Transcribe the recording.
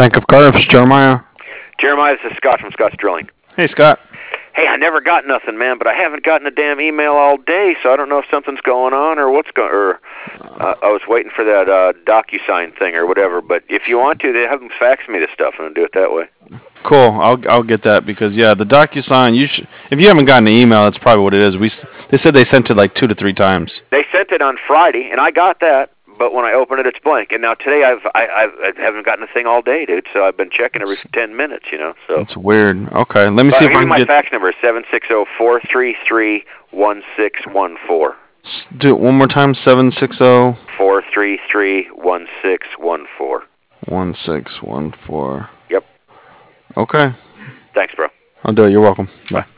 Bank of Cardiff, Jeremiah. Jeremiah, this is Scott from Scott's Drilling. Hey, Scott. Hey, I never got nothing, man, but I haven't gotten a damn email all day, so I don't know if something's going on or what's going. I was waiting for that DocuSign thing or whatever. But if you want to, they have them fax me the stuff, and I'll do it that way. Cool. I'll get that because the DocuSign. If you haven't gotten an email, that's probably what it is. They said they sent it like 2 to 3 times. They sent it on Friday, and I got that. But when I open it, it's blank. And now today, I haven't gotten a thing all day, dude. So I've been checking every 10 minutes, you know. So it's weird. Okay, let me see if I can my get. fax number is 760-433-1614. Do it one more time. 760. 433-1614. 1614. Yep. Okay. Thanks, bro. I'll do it. You're welcome. Bye.